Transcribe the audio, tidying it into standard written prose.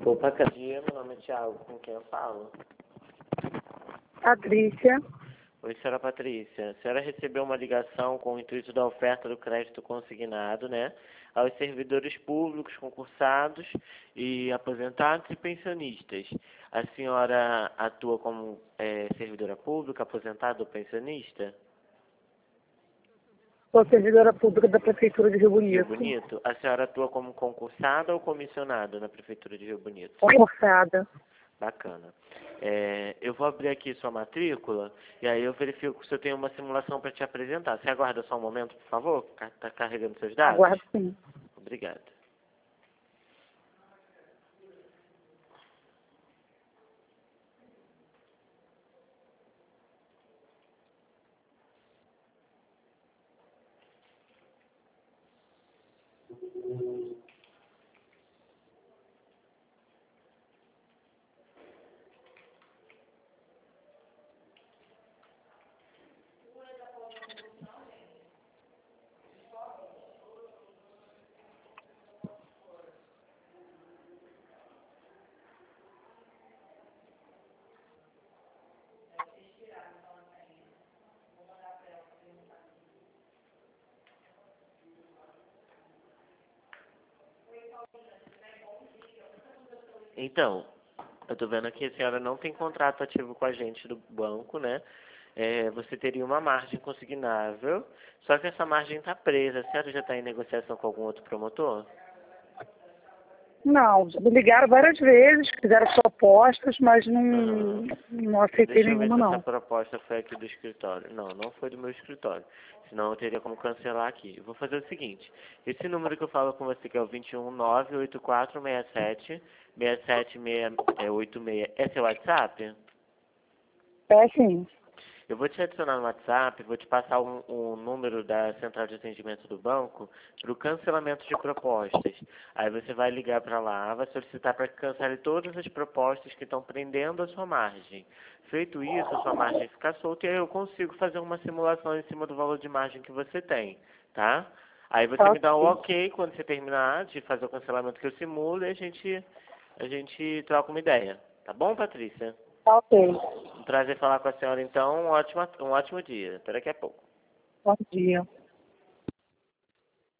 Opa, Cadia, meu nome é Thiago, com quem eu falo? Patrícia. Oi, senhora Patrícia. A senhora recebeu uma ligação com o intuito da oferta do crédito consignado, né, aos servidores públicos, concursados e aposentados e pensionistas. A senhora atua como servidora pública, aposentada ou pensionista? Sou servidora pública da Prefeitura de Rio Rio Bonito. Bonito. A senhora atua como concursada ou comissionada na Prefeitura de Rio Bonito? Concursada. Bacana. Eu vou abrir aqui sua matrícula e aí eu verifico se eu tenho uma simulação para te apresentar. Você aguarda só um momento, por favor? Está carregando seus dados? Aguardo sim. Obrigado. Então, eu estou vendo aqui que a senhora não tem contrato ativo com a gente do banco, né? Você teria uma margem consignável, só que essa margem está presa. A senhora já está em negociação com algum outro promotor? Não, já me ligaram várias vezes, fizeram propostas, mas não aceitei Deixa eu ver nenhuma, se não. essa proposta foi aqui do escritório. Não, não foi do meu escritório. Senão eu teria como cancelar aqui. Eu vou fazer o seguinte. Esse número que eu falo com você, que é o 21984676786, é seu WhatsApp? É sim. Eu vou te adicionar no WhatsApp, vou te passar o número da central de atendimento do banco para o cancelamento de propostas. Aí você vai ligar para lá, vai solicitar para que cancele todas as propostas que estão prendendo a sua margem. Feito isso, a sua margem fica solta e aí eu consigo fazer uma simulação em cima do valor de margem que você tem, tá? Aí você me dá o ok quando você terminar de fazer o cancelamento que eu simulo e a gente troca uma ideia. Tá bom, Patrícia? Tá ok. Um prazer falar com a senhora, então. Um ótimo dia. Até daqui a pouco. Bom dia.